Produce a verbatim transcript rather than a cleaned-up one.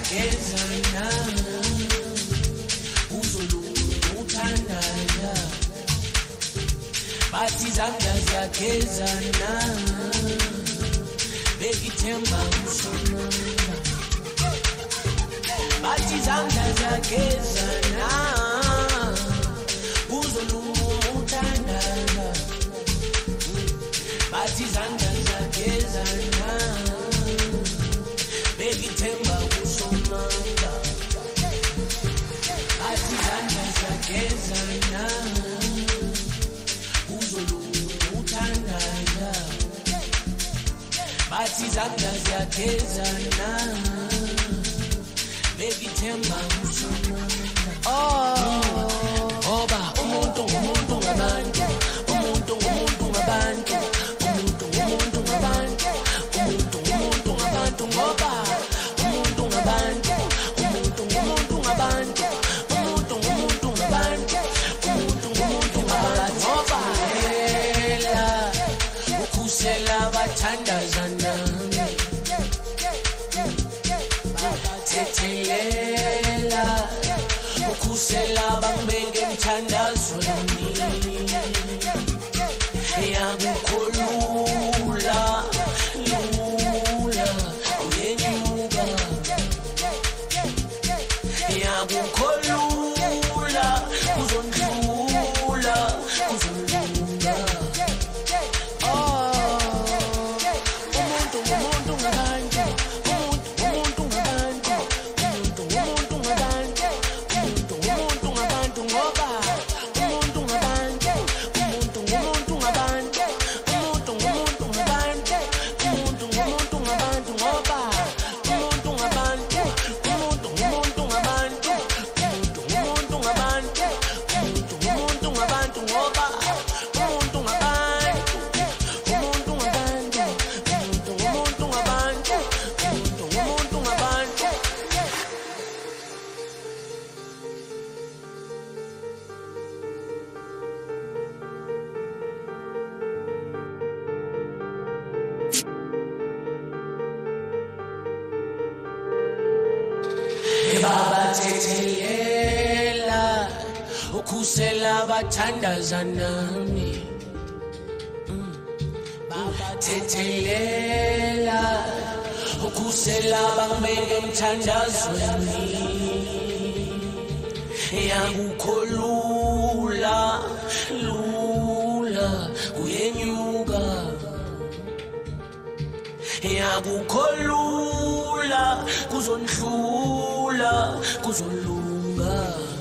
ziyagezana uzolunga uthandana bathi izandla ziyagezana bekithemba usonana bathi izandla ziyagezana uzolunga uthandana bathi izandla ziyagezana bekithemba usonana bathi izandla ziyagezana uzolunga uthandana bathi izandla ziyagezana bekithemba usonana oh oba umuntu ngumuntu ngabantu umuntu ngumuntu ngabantu umuntu ngumuntu ngabantu umuntu ngumuntu ngabantu ngoba umuntu ngabantu umuntu ngumuntu ngabantu umuntu ngumuntu ngabantu umuntu ngumuntu ngabantu ngoba ela ukhusela abathandazana bathethelela ukhusela bangibeke emthandazweni yakukholula lula uyenyuka yakukholula uzondlula uzolunga umuntu ngumuntu ngabantu umuntu umuntu ngabantu umuntu umuntu ngabantu umuntu umuntu ngabantu ngoba umuntu ngabantu umuntu ngumuntu ngabantu umuntu ngumuntu ngabantu umuntu ngumuntu ngabantu ngoba umuntu ngabantu umuntu ngumuntu ngabantu umuntu ngumuntu ngabantu umuntu ngumuntu ngabantu ngoba umuntu ngabantu umuntu ngabantu umuntu ngumuntu ngabantu umuntu ngumuntu ngabantu baba thethelela ukhusela abathandazanami baba thethelela ukhusela bangibeke emthandazweni yakukholula lula uyenyuka yakukholula kuzondlula kuzolunga